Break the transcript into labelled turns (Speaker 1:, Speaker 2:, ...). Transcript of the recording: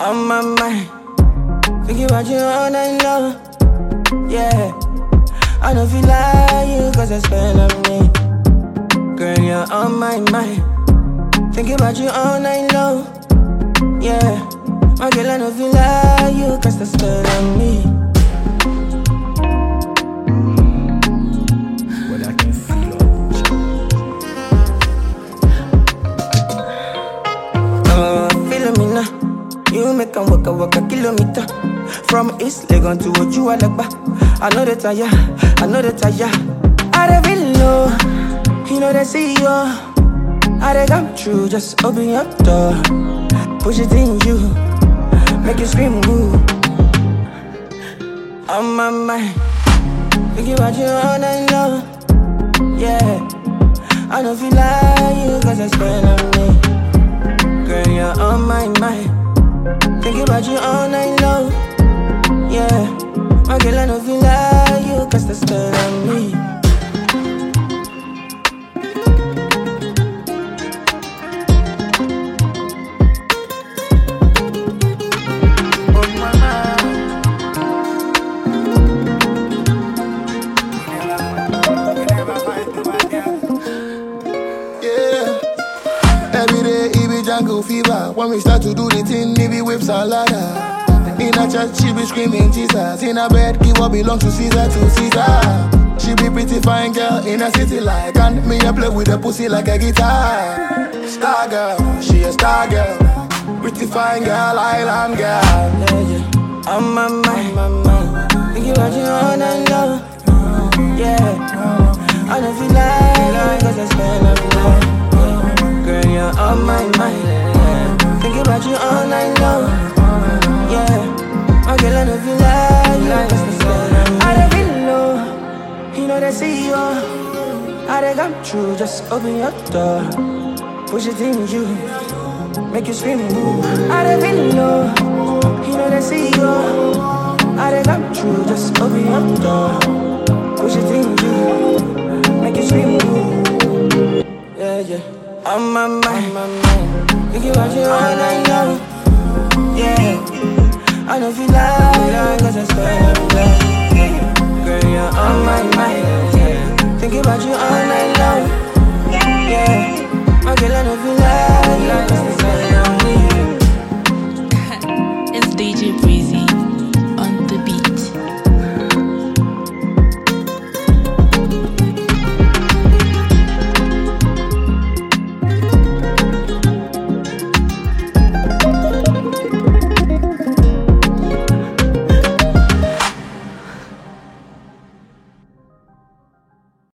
Speaker 1: On my mind, thinking about you all night long. Yeah, I don't feel like you cause I spend on me. Girl, you're on my mind, thinking about you all night long. Yeah, my girl, I don't feel like you cause I spend on me.
Speaker 2: But I can feel it.
Speaker 1: Feeling me now. You make them walk a kilometer. From East Legon to Ojualagba. I know the tire, I know the tire. I don't feel low, you know they see you. I they come true, just open your door. Push it in you, make you scream woo. On my mind, thinking about you all night long. Yeah, I don't feel like you cause I spend on me. Girl, you're on my mind, thinking about you all night long. Yeah, my girl, I don't feel like you cause they spend on me.
Speaker 3: Jungle fever. When we start to do the thing, maybe whips and ladder. In a chat, she be screaming Jesus. In a bed, give what belong to Caesar to Caesar. She be pretty fine girl in a city like. And me a play with a pussy like a guitar. Star girl, she a star girl. Pretty fine girl, island girl.
Speaker 1: Yeah, yeah. On my mind, thinking about you all night long. Yeah, I don't feel like cause I spend every night. Girl, you're on my mind, yeah. Thinking about you all night long. Yeah, my girl, I don't feel like cause I spend every night. I don't feel low, you know they see you. I they come true, just open your door. Push it in you, make you scream woo. I don't feel low, you know they see you. I they come true, just open your door. Push it in you, make you scream woo. Yeah, yeah. On my mind, thinking about you all night long. Yeah, I don't feel like cause I spend every night.